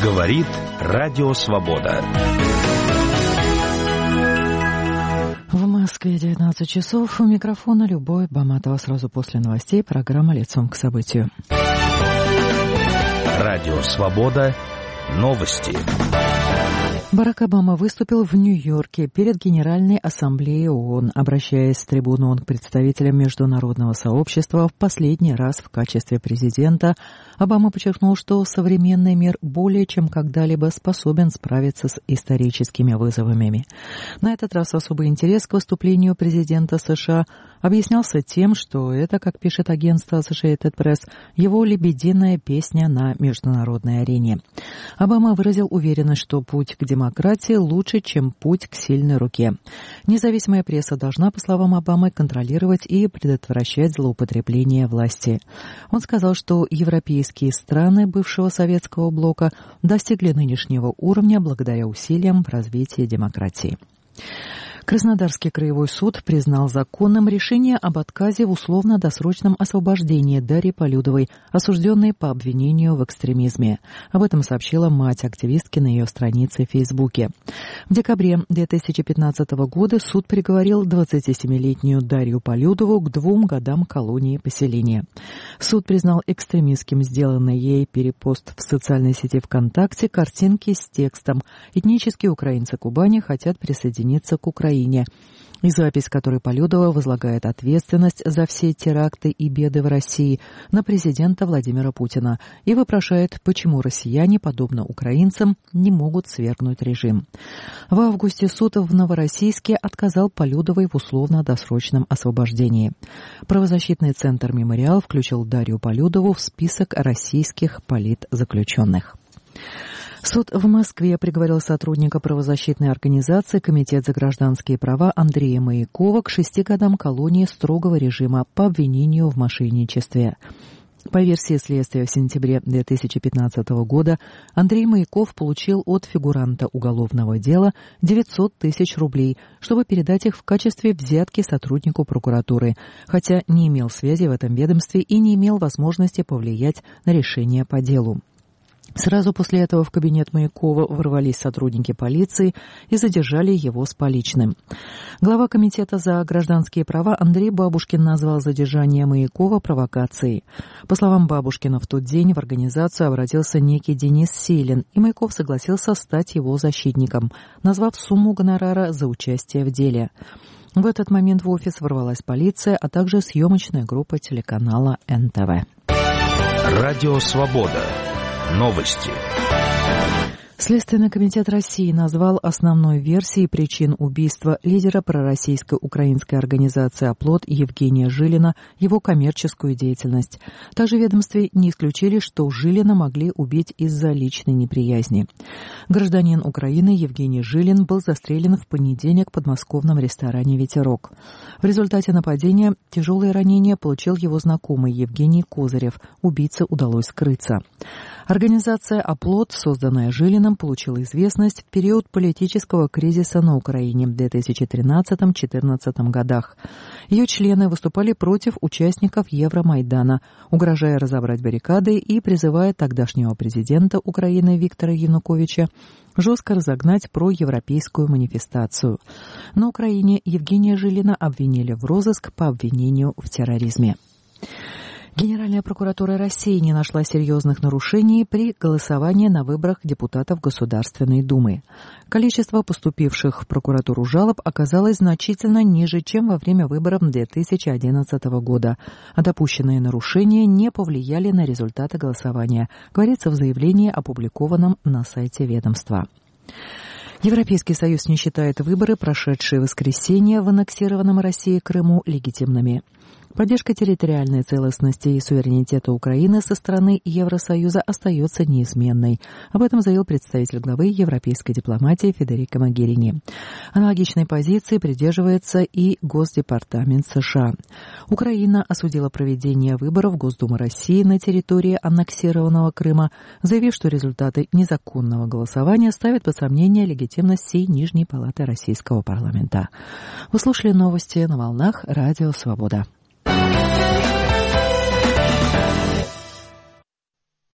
Говорит Радио Свобода. В Москве 19 часов. У микрофона Любовь Баматова. Сразу после новостей программа «Лицом к событию». Радио Свобода. Новости. Барак Обама выступил в Нью-Йорке перед Генеральной Ассамблеей ООН. Обращаясь с трибуны он к представителям международного сообщества в последний раз в качестве президента, Обама подчеркнул, что современный мир более чем когда-либо способен справиться с историческими вызовами. На этот раз особый интерес к выступлению президента США объяснялся тем, что это, как пишет агентство Associated Press, его лебединая песня на международной арене. Обама выразил уверенность, что путь к демократии лучше, чем путь к сильной руке. Независимая пресса должна, по словам Обамы, контролировать и предотвращать злоупотребление власти. Он сказал, что европейские страны бывшего советского блока достигли нынешнего уровня благодаря усилиям в развитии демократии. Краснодарский краевой суд признал законным решение об отказе в условно-досрочном освобождении Дарьи Полюдовой, осужденной по обвинению в экстремизме. Об этом сообщила мать активистки на ее странице в Фейсбуке. В декабре 2015 года суд приговорил 27-летнюю Дарью Полюдову к 2 годам колонии поселения. Суд признал экстремистским сделанный ей перепост в социальной сети ВКонтакте картинки с текстом «Этнические украинцы Кубани хотят присоединиться к Украине», и запись, которой Полюдова возлагает ответственность за все теракты и беды в России на президента Владимира Путина и вопрошает, почему россияне, подобно украинцам, не могут свергнуть режим. В августе суд в Новороссийске отказал Полюдовой в условно-досрочном освобождении. Правозащитный центр «Мемориал» включил Дарью Полюдову в список российских политзаключенных. Суд в Москве приговорил сотрудника правозащитной организации «Комитет за гражданские права» Андрея Маякова к 6 годам колонии строгого режима по обвинению в мошенничестве. По версии следствия, в сентябре 2015 года Андрей Маяков получил от фигуранта уголовного дела 900 тысяч рублей, чтобы передать их в качестве взятки сотруднику прокуратуры, хотя не имел связи в этом ведомстве и не имел возможности повлиять на решение по делу. Сразу после этого в кабинет Маякова ворвались сотрудники полиции и задержали его с поличным. Глава Комитета за гражданские права Андрей Бабушкин назвал задержание Маякова провокацией. По словам Бабушкина, в тот день в организацию обратился некий Денис Селин, и Маяков согласился стать его защитником, назвав сумму гонорара за участие в деле. В этот момент в офис ворвалась полиция, а также съемочная группа телеканала НТВ. Радио Свобода. Новости. Следственный комитет России назвал основной версией причин убийства лидера пророссийской украинской организации «Оплот» Евгения Жилина его коммерческую деятельность. Также в ведомстве не исключили, что Жилина могли убить из-за личной неприязни. Гражданин Украины Евгений Жилин был застрелен в понедельник в подмосковном ресторане «Ветерок». В результате нападения тяжелые ранения получил его знакомый Евгений Козырев. Убийце удалось скрыться. Организация «Оплот», созданная Жилиным, получила известность в период политического кризиса на Украине в 2013-2014 годах. Ее члены выступали против участников Евромайдана, угрожая разобрать баррикады и призывая тогдашнего президента Украины Виктора Януковича жестко разогнать проевропейскую манифестацию. На Украине Евгения Жилина обвинили в розыск по обвинению в терроризме. Генеральная прокуратура России не нашла серьезных нарушений при голосовании на выборах депутатов Государственной Думы. Количество поступивших в прокуратуру жалоб оказалось значительно ниже, чем во время выборов 2011 года, а допущенные нарушения не повлияли на результаты голосования, говорится в заявлении, опубликованном на сайте ведомства. Европейский Союз не считает выборы, прошедшие в воскресенье в аннексированном Россией Крыму, легитимными. Поддержка территориальной целостности и суверенитета Украины со стороны Евросоюза остается неизменной. Об этом заявил представитель главы европейской дипломатии Федерико Могерини. Аналогичной позиции придерживается и Госдепартамент США. Украина осудила проведение выборов Госдумы России на территории аннексированного Крыма, заявив, что результаты незаконного голосования ставят под сомнение легитимность всей Нижней палаты Российского парламента. Вы слушали новости на волнах Радио Свобода.